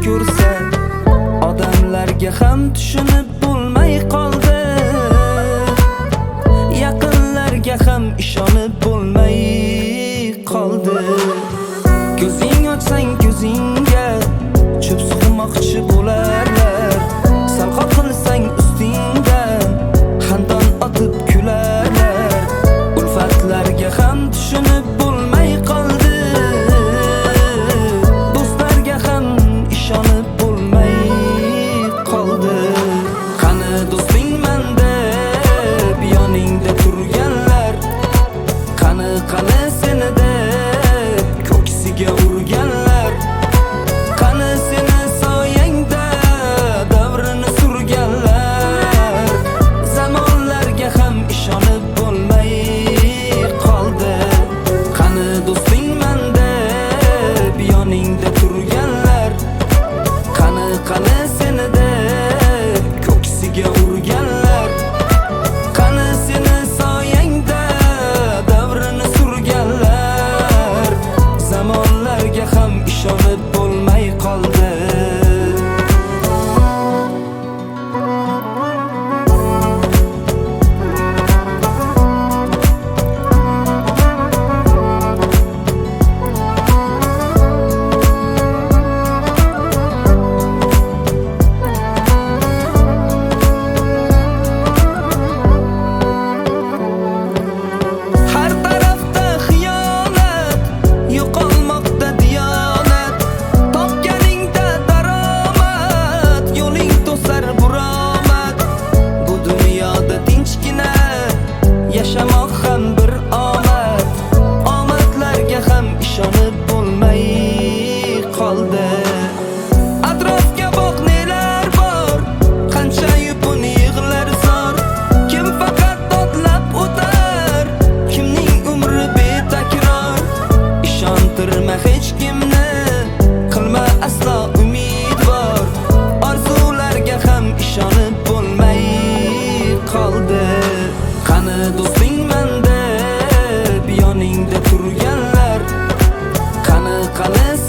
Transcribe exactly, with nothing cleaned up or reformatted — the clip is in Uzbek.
ko'rsa, odamlarga ham tushunib bo'lmay qoldi. Yaqinlarga ham ishonib bo'lmay qoldi. Ko'zing ochsang ko'zingga cho'p suqmoqchi bo'larlar. Salqoq qilsang ustingdan xandon otib kularlar. Ulfatlarga ham tushunib bo'lmay qoldi. Do'stlarga ham ishonib bo'lmay qoldi. Qani do'sting menda yoningda turganlar, qani qani seni deb ko'ksiga urganlar, qani seni soyangda davrini surganlar. Zamonlarga ham ishonib bo'lmay qoldi. Qani do'sting menda yoningda turganlar, qani qani seni deb ko'ksiga urganlar, qani seni soyangda davrini surganlar. Zamonlarga ham ishonib bo'lmay qoldi. Har tarafda xiyonat, yo'qolmoqda diyonat. Topganingda daromad, yo'ling to'sar buromad. Bu dunyoda tinchgina yashamoq ham bir omad. Omadlarga ham ishonib bo'lmay qoldi. Atrofga boq, nelar bor, qancha yupun yig'lar zor. Kim faqat dodlab o'tar, kimning umri betakror. Ishontirma hech kimni, qilma aslo umidvor. Orzularga ham ishonib bo'lmay qoldi. Qani do'sting menda yoningda turganlar, qani qani